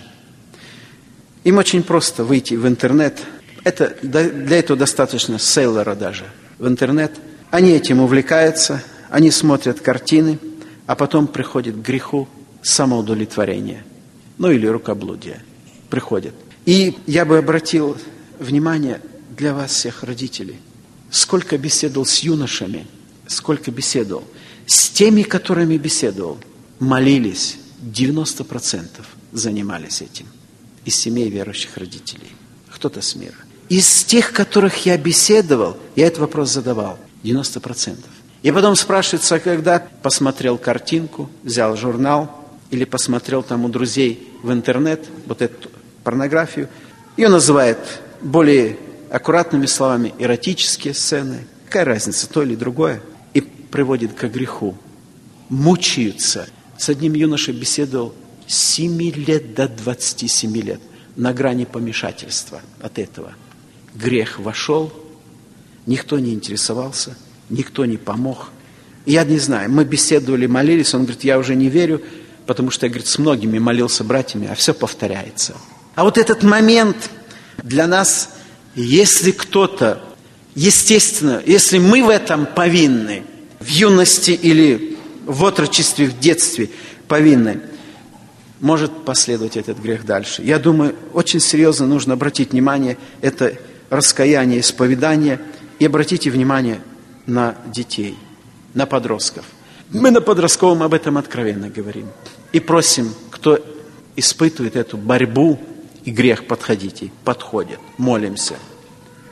Им очень просто выйти в интернет. Это, для этого достаточно селлера даже в интернет. Они этим увлекаются, они смотрят картины, а потом приходит к греху самоудовлетворения. Ну или рукоблудие. Приходит. И я бы обратил внимание для вас всех, родителей. Сколько беседовал с юношами, сколько беседовал. С теми, которыми беседовал, молились, девяносто процентов занимались этим. Из семей верующих родителей. Кто-то с мира. Из тех, которых я беседовал, я этот вопрос задавал. девяносто процентов. И потом спрашивается, когда посмотрел картинку, взял журнал, или посмотрел там у друзей в интернет, вот эту порнографию, ее называют более аккуратными словами эротические сцены. Какая разница, то или другое? И приводит к греху. Мучаются. С одним юношей беседовал с семи лет до двадцати семи лет. На грани помешательства от этого. Грех вошел, никто не интересовался, никто не помог. И я не знаю, мы беседовали, молились, он говорит, я уже не верю, потому что, я, говорит, с многими молился братьями, а все повторяется. А вот этот момент для нас, если кто-то, естественно, если мы в этом повинны, в юности или в отрочестве, в детстве повинны, может последовать этот грех дальше. Я думаю, очень серьезно нужно обратить внимание, это раскаяние, исповедание, и обратите внимание на детей, на подростков. Мы на подростковом об этом откровенно говорим. И просим, кто испытывает эту борьбу и грех, подходите, подходят, молимся.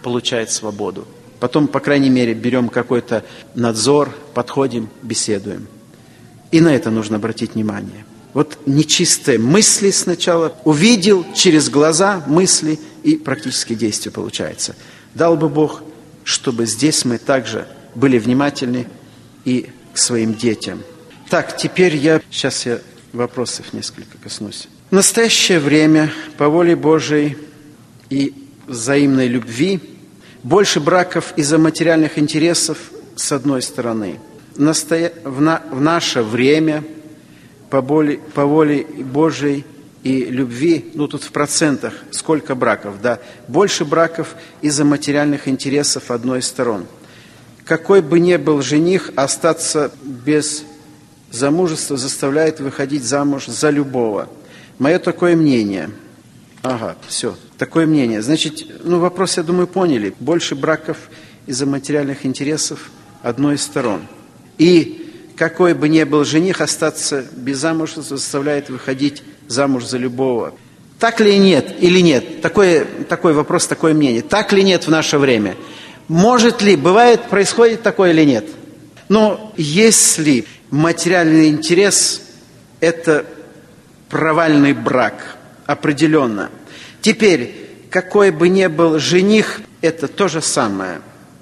получает свободу. Потом, по крайней мере, берем какой-то надзор, подходим, беседуем. И на это нужно обратить внимание. Вот нечистые мысли сначала увидел через глаза мысли, и практически действие получается. Дал бы Бог, чтобы здесь мы также были внимательны и к своим детям. Так, теперь я... Сейчас я вопросов несколько коснусь. В настоящее время, по воле Божией и взаимной любви, больше браков из-за материальных интересов с одной стороны. В, настоя... в, на... в наше время, по воле... по воле Божией и любви, ну тут в процентах, сколько браков, да, больше браков из-за материальных интересов одной из сторон. Какой бы ни был жених, остаться без замужества заставляет выходить замуж за любого. Мое такое мнение. Ага, все, такое мнение. Значит, ну вопрос, я думаю, поняли. Больше браков из-за материальных интересов одной из сторон. И какой бы ни был жених, остаться без замужества заставляет выходить замуж за любого. Так ли нет или нет? Такой, такой вопрос, такое мнение. Так ли нет в наше время? Может ли, бывает, происходит такое или нет? Но если материальный интерес – это провальный брак, определенно. Теперь, какой бы ни был жених, это то же самое.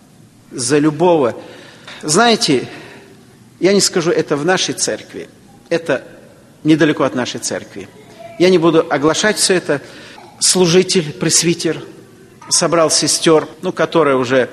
За любого. Знаете, я не скажу, это в нашей церкви. Это недалеко от нашей церкви. Я не буду оглашать все это. Служитель, пресвитер, собрал сестер, ну, которые уже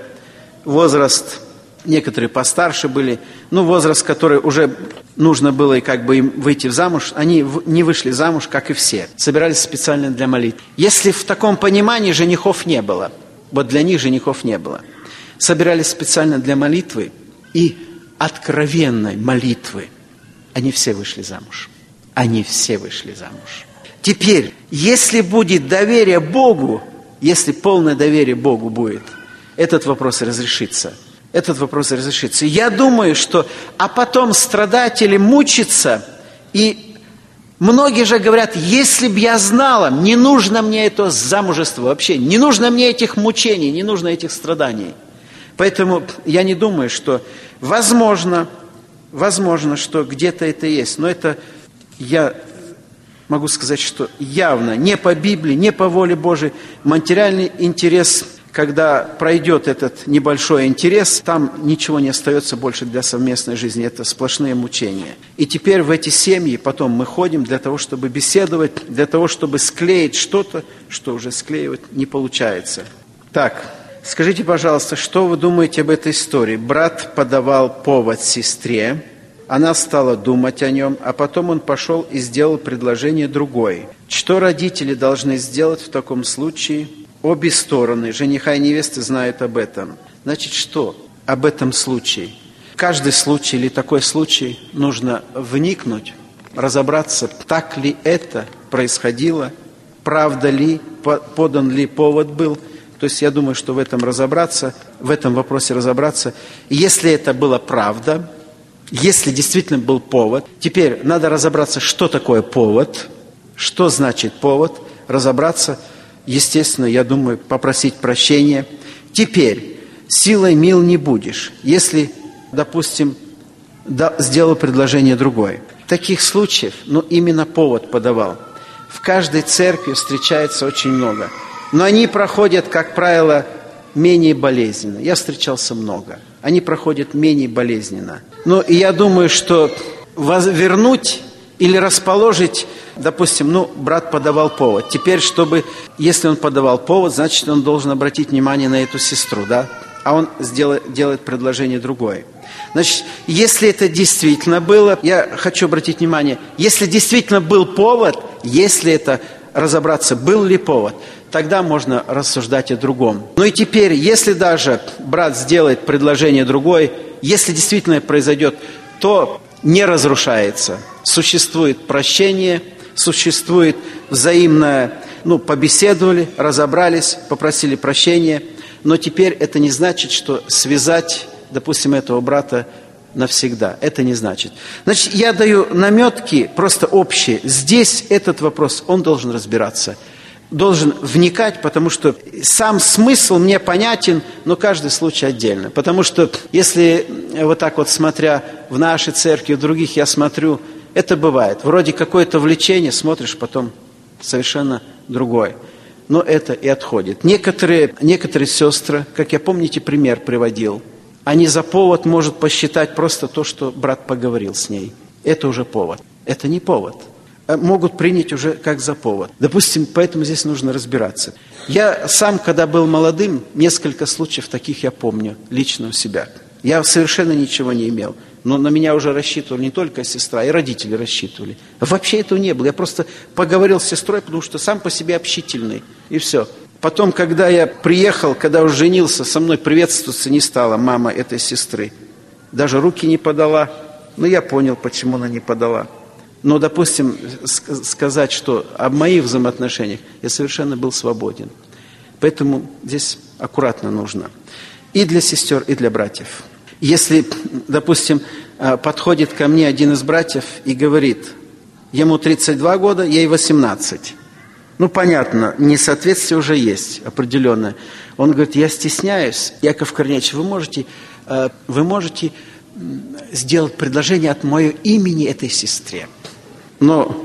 возраст, некоторые постарше были, ну, возраст, который уже нужно было и как бы им выйти в замуж, они не вышли замуж, как и все. Собирались специально для молитвы. Если в таком понимании женихов не было, вот для них женихов не было, собирались специально для молитвы и откровенной молитвы, они все вышли замуж. Они все вышли замуж. Теперь, если будет доверие Богу, если полное доверие Богу будет, этот вопрос разрешится. Этот вопрос разрешится. Я думаю, что... А потом страдать или мучиться. И многие же говорят, если б я знала, не нужно мне это замужество вообще, не нужно мне этих мучений, не нужно этих страданий. Поэтому я не думаю, что... Возможно, возможно, что где-то это есть. Но это... Я могу сказать, что явно не по Библии, не по воле Божией материальный интерес, когда пройдет этот небольшой интерес, там ничего не остается больше для совместной жизни. Это сплошные мучения. И теперь в эти семьи потом мы ходим для того, чтобы беседовать, для того, чтобы склеить что-то, что уже склеивать не получается. Так, скажите, пожалуйста, что вы думаете об этой истории? Брат подавал повод сестре, она стала думать о нем, а потом он пошел и сделал предложение другой. Что родители должны сделать в таком случае? Обе стороны, жениха и невесты, знают об этом. Значит, что об этом случае? Каждый случай или такой случай нужно вникнуть, разобраться, так ли это происходило, правда ли, подан ли повод был. То есть я думаю, что в этом разобраться, в этом вопросе разобраться. И если это была правда, если действительно был повод, теперь надо разобраться, что такое повод, что значит повод, разобраться, естественно, я думаю, попросить прощения. Теперь, силой мил не будешь, если, допустим, да, сделал предложение другое. Таких случаев, ну, именно повод подавал. В каждой церкви встречается очень много. Но они проходят, как правило, менее болезненно. Я встречался много. Они проходят менее болезненно. Ну, и я думаю, что вернуть или расположить, допустим, ну, брат подавал повод. Теперь, чтобы, если он подавал повод, значит, он должен обратить внимание на эту сестру, да? А он сделает, делает предложение другое. Значит, если это действительно было, я хочу обратить внимание, если действительно был повод, если это разобраться, был ли повод, тогда можно рассуждать о другом. Ну и теперь, если даже брат сделает предложение другое, если действительно произойдет, то не разрушается. Существует прощение, существует взаимное, ну, побеседовали, разобрались, попросили прощения, но теперь это не значит, что связать, допустим, этого брата навсегда. Это не значит. Значит, я даю наметки, просто общие. Здесь этот вопрос, он должен разбираться. должен вникать, потому что сам смысл мне понятен, но каждый случай отдельно. Потому что если вот так вот смотря в нашей церкви, в других я смотрю, это бывает. Вроде какое-то влечение, смотришь, потом совершенно другое. Но это и отходит. Некоторые, некоторые сестры, как я, помните, пример приводил, они за повод может посчитать просто то, что брат поговорил с ней. Это уже повод. Это не повод. Могут принять уже как за повод. Допустим, поэтому здесь нужно разбираться. Я сам, когда был молодым, несколько случаев таких я помню лично у себя. Я совершенно ничего не имел. Но на меня уже рассчитывали не только сестра, и родители рассчитывали. Вообще этого не было. Я просто поговорил с сестрой, потому что сам по себе общительный. И все. Потом, когда я приехал, когда уже женился, со мной приветствоваться не стала мама этой сестры. Даже руки не подала. Но я понял, почему она не подала. Но, допустим, сказать, что о моих взаимоотношениях я совершенно был свободен. Поэтому здесь аккуратно нужно. И для сестер, и для братьев. Если, допустим, подходит ко мне один из братьев и говорит, ему тридцать два года, ей восемнадцать. Ну, понятно, несоответствие уже есть определенное. Он говорит, я стесняюсь, Яков Корнеевич, вы можете, вы можете сделать предложение от моего имени этой сестре. Но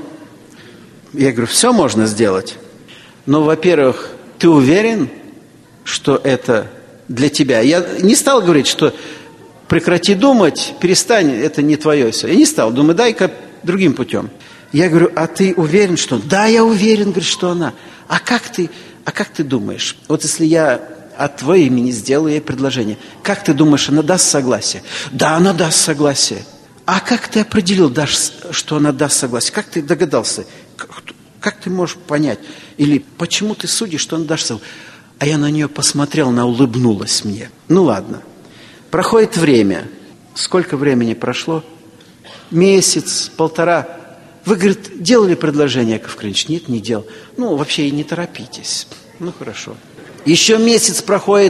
я говорю, все можно сделать. Но, во-первых, ты уверен, что это для тебя? Я не стал говорить, что прекрати думать, перестань, это не твое все. Я не стал, думаю, дай-ка другим путем. Я говорю, а ты уверен, что... Да, я уверен, говорит, что она. А как ты, а как ты думаешь? Вот если я от твоего имени сделаю ей предложение, как ты думаешь, она даст согласие? Да, она даст согласие. А как ты определил, что она даст согласие? Как ты догадался? Как, как ты можешь понять? Или почему ты судишь, что она даст согласие? А я на нее посмотрел, она улыбнулась мне. Ну ладно. Проходит время. Сколько времени прошло? Месяц, полтора. Вы, говорит, делали предложение, Яков Корнеевич? Нет, не делал. Ну, вообще и не торопитесь. Ну, хорошо. Еще месяц проходит.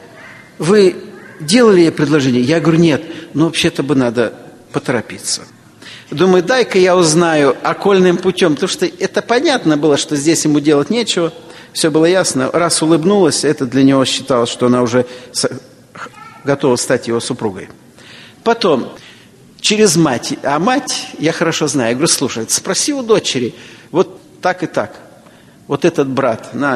Вы делали ей предложение? Я говорю, нет. Ну, вообще-то бы надо поторопиться. Думаю, дай-ка я узнаю окольным путем. Потому что это понятно было, что здесь ему делать нечего. Все было ясно. Раз улыбнулась, это для него считалось, что она уже готова стать его супругой. Потом, через мать. А мать, я хорошо знаю. Я говорю, слушай, спроси у дочери. Вот так и так. Вот этот брат, на...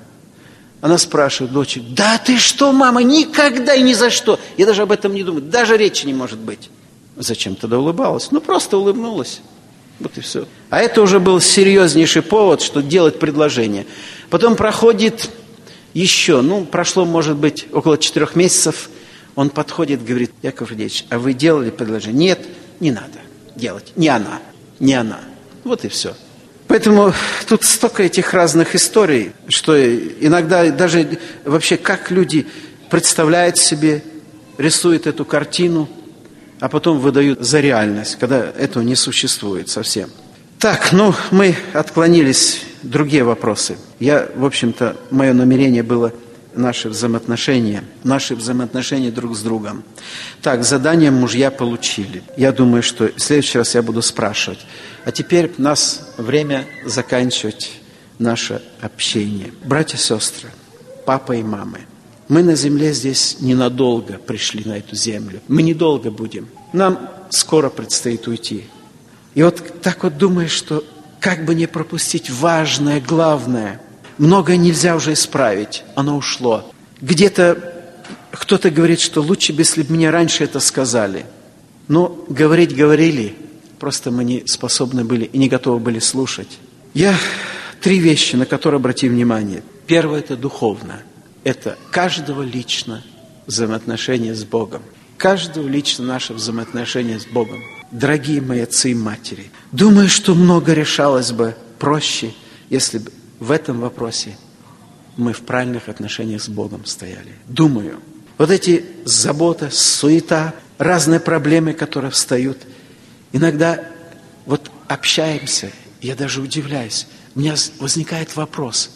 Она спрашивает дочь, да ты что, мама, никогда и ни за что. Я даже об этом не думаю. Даже речи не может быть. Зачем тогда улыбалась? Ну, просто улыбнулась. Вот и все. А это уже был серьезнейший повод, что делать предложение. Потом проходит еще, ну, прошло, может быть, около четырех месяцев. Он подходит, говорит, Яков Ильич, а вы делали предложение? Нет, не надо делать. Не она, не она. Вот и все. Поэтому тут столько этих разных историй, что иногда даже вообще как люди представляют себе, рисуют эту картину, а потом выдают за реальность, когда этого не существует совсем. Так, ну, мы отклонились в другие вопросы. Я, в общем-то, мое намерение было наши взаимоотношения, наши взаимоотношения друг с другом. Так, задание мужья получили. Я думаю, что в следующий раз я буду спрашивать. А теперь у нас время заканчивать наше общение. Братья и сестры, папа и мамы, мы на земле здесь ненадолго пришли на эту землю. Мы недолго будем. Нам скоро предстоит уйти. И вот так вот думаешь, что как бы не пропустить важное, главное. Многое нельзя уже исправить. Оно ушло. Где-то кто-то говорит, что лучше бы, если бы мне раньше это сказали. Но говорить говорили. Просто мы не способны были и не готовы были слушать. Я три вещи, на которые обрати внимание. Первое – это духовно. Это каждого лично взаимоотношения с Богом. Каждого лично наше взаимоотношение с Богом. Дорогие мои отцы и матери, думаю, что много решалось бы проще, если бы в этом вопросе мы в правильных отношениях с Богом стояли. Думаю, вот эти заботы, суета, разные проблемы, которые встают, иногда вот общаемся, я даже удивляюсь, у меня возникает вопрос,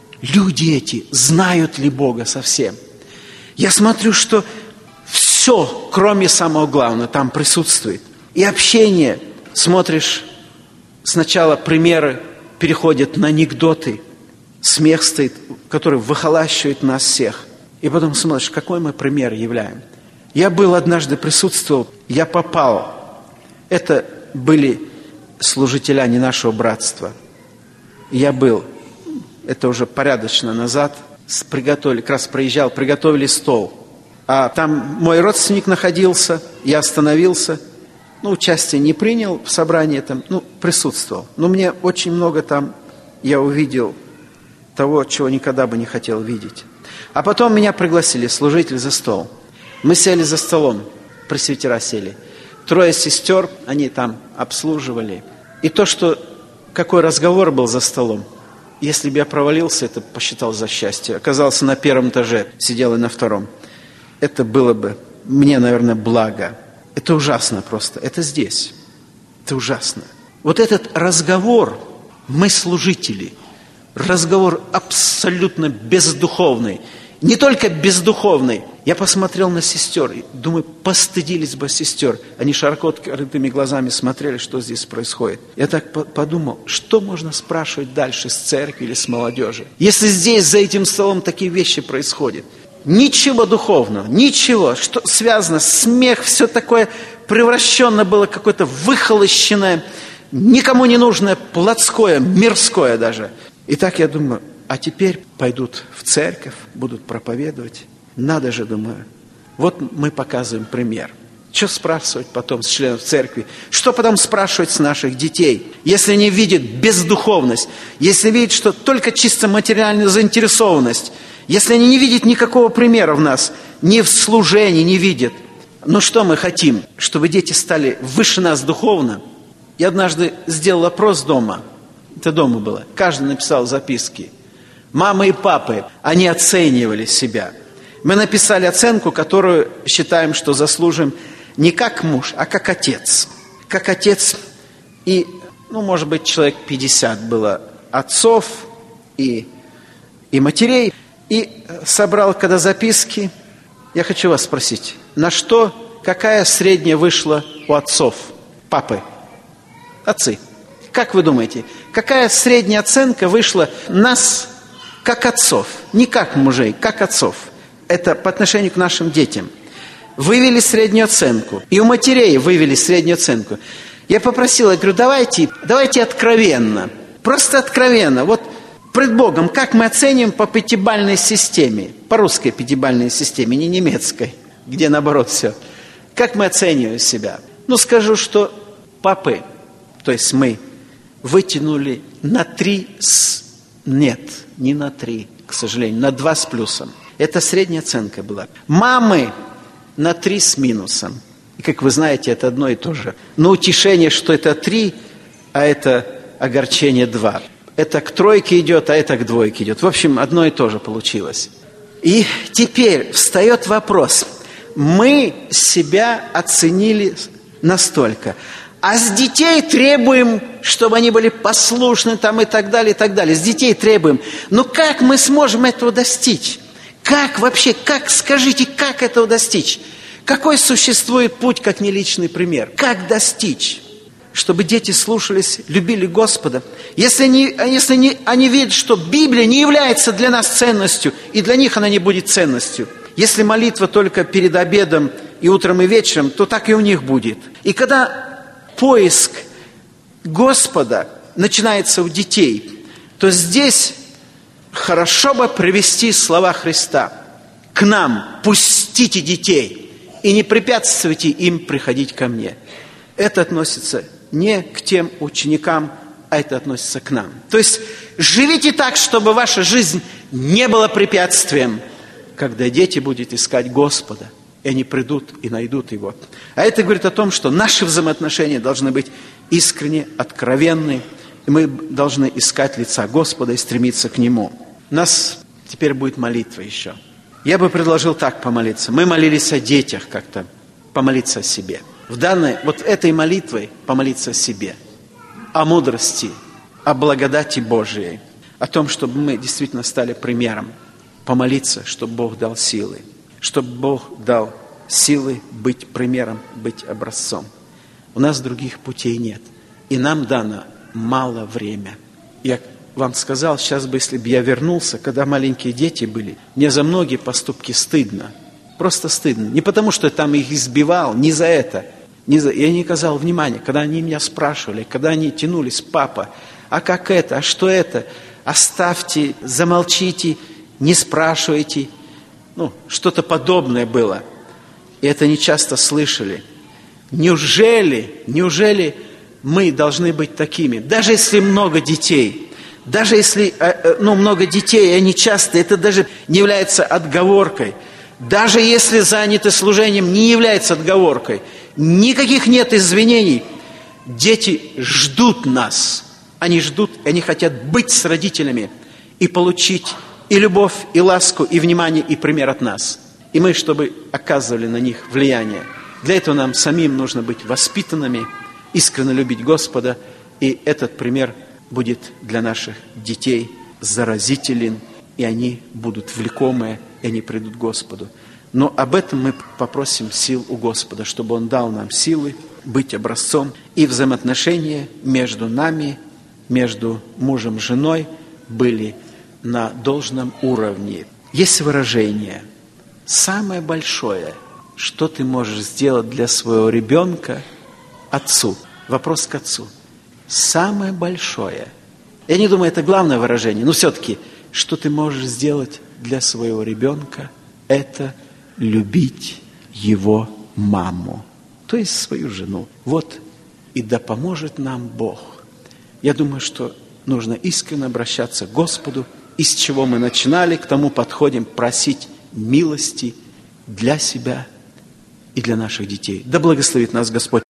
люди эти знают ли Бога совсем? Я смотрю, что все, кроме самого главного, там присутствует. И общение, смотришь, сначала примеры переходят на анекдоты, смех стоит, который выхолащивает нас всех. И потом смотришь, какой мы пример являем. Я был однажды, присутствовал, я попал. Это были служителя не нашего братства. Я был, это уже порядочно назад, приготовили, как раз проезжал, приготовили стол. А там мой родственник находился, я остановился, ну, участие не принял в собрании, там, ну, присутствовал. Но мне очень много там, я увидел того, чего никогда бы не хотел видеть. А потом меня пригласили, служитель за стол. Мы сели за столом, пресвитера сели. Трое сестер, они там обслуживали. И то, что, какой разговор был за столом, если бы я провалился, это посчитал за счастье. Оказался на первом этаже, сидел и на втором. Это было бы мне, наверное, благо. Это ужасно просто. Это здесь. Это ужасно. Вот этот разговор, мы служители, разговор абсолютно бездуховный. Не только бездуховный. Я посмотрел на сестер и думаю, постыдились бы сестер. Они широко открытыми глазами смотрели, что здесь происходит. Я так подумал, что можно спрашивать дальше с церкви или с молодежи, если здесь за этим столом такие вещи происходят. Ничего духовного, ничего, что связано, смех, все такое превращенно было, какое-то выхолощенное, никому не нужное, плотское, мирское даже. И так я думаю, а теперь пойдут в церковь, будут проповедовать. Надо же, думаю. Вот мы показываем пример. Что спрашивать потом с членов церкви? Что потом спрашивать с наших детей? Если они видят бездуховность, если видят, что только чисто материальная заинтересованность, если они не видят никакого примера в нас, ни в служении не видят. Ну что мы хотим? Чтобы дети стали выше нас духовно? Я однажды сделал опрос дома. Это дома было. Каждый написал записки. Мамы и папы, они оценивали себя. Мы написали оценку, которую считаем, что заслужим не как муж, а как отец. Как отец. И, ну, может быть, человек пятьдесят было отцов и, и матерей. И собрал, когда записки, я хочу вас спросить, на что, какая средняя вышла у отцов, папы, отцы? Как вы думаете, какая средняя оценка вышла нас, как отцов, не как мужей, как отцов? Это по отношению к нашим детям. Вывели среднюю оценку. И у матерей вывели среднюю оценку. Я попросил, я говорю, давайте, давайте откровенно, просто откровенно, вот пред Богом, как мы оценим по пятибалльной системе, по русской пятибалльной системе, не немецкой, где наоборот все. Как мы оцениваем себя? Ну, скажу, что папы, то есть мы, вытянули на три с... Нет, не на три, к сожалению, на два с плюсом. Это средняя оценка была. Мамы на три с минусом. И, как вы знаете, это одно и то же. Но утешение, что это три, а это огорчение два. Это к тройке идет, а это к двойке идет. В общем, одно и то же получилось. И теперь встает вопрос. Мы себя оценили настолько. А с детей требуем, чтобы они были послушны там и так далее, и так далее. С детей требуем. Но как мы сможем этого достичь? Как вообще, как, скажите, как этого достичь? Какой существует путь, как не личный пример? Как достичь? Чтобы дети слушались, любили Господа. Если, они, если они, они видят, что Библия не является для нас ценностью, и для них она не будет ценностью. Если молитва только перед обедом и утром и вечером, то так и у них будет. И когда поиск Господа начинается у детей, то здесь хорошо бы привести слова Христа. К нам пустите детей и не препятствуйте им приходить ко мне. Это относится не к тем ученикам, а это относится к нам. То есть живите так, чтобы ваша жизнь не была препятствием, когда дети будут искать Господа, и они придут и найдут Его. А это говорит о том, что наши взаимоотношения должны быть искренне, откровенны, и мы должны искать лица Господа и стремиться к Нему. У нас теперь будет молитва еще. Я бы предложил так помолиться. Мы молились о детях как-то, помолиться о себе. В данной, вот этой молитвой помолиться о себе, о мудрости, о благодати Божией, о том, чтобы мы действительно стали примером, помолиться, чтобы Бог дал силы, чтобы Бог дал силы быть примером, быть образцом. У нас других путей нет, и нам дано мало время. Я вам сказал, сейчас бы, если бы я вернулся, когда маленькие дети были, мне за многие поступки стыдно. Просто стыдно. Не потому, что я там их избивал, не за это. Не за... Я не оказал внимания, когда они меня спрашивали, когда они тянулись: папа, а как это, а что это? Оставьте, замолчите, не спрашивайте. Ну, что-то подобное было. И это не часто слышали. Неужели, неужели мы должны быть такими? Даже если много детей, даже если ну, много детей, и они часто, это даже не является отговоркой. Даже если заняты служением, не является отговоркой. Никаких нет извинений. Дети ждут нас. Они ждут, они хотят быть с родителями и получить и любовь, и ласку, и внимание, и пример от нас. И мы, чтобы оказывали на них влияние. Для этого нам самим нужно быть воспитанными, искренне любить Господа. И этот пример будет для наших детей заразителен, и они будут влекомые, и они придут к Господу. Но об этом мы попросим сил у Господа, чтобы Он дал нам силы быть образцом. И взаимоотношения между нами, между мужем и женой были на должном уровне. Есть выражение: самое большое, что ты можешь сделать для своего ребенка, отцу. Вопрос к отцу. Самое большое. Я не думаю, это главное выражение, но все-таки, что ты можешь сделать для своего ребенка, это любить его маму, то есть свою жену. Вот, и да поможет нам Бог. Я думаю, что нужно искренне обращаться к Господу, из чего мы начинали, к тому подходим, просить милости для себя и для наших детей. Да благословит нас Господь.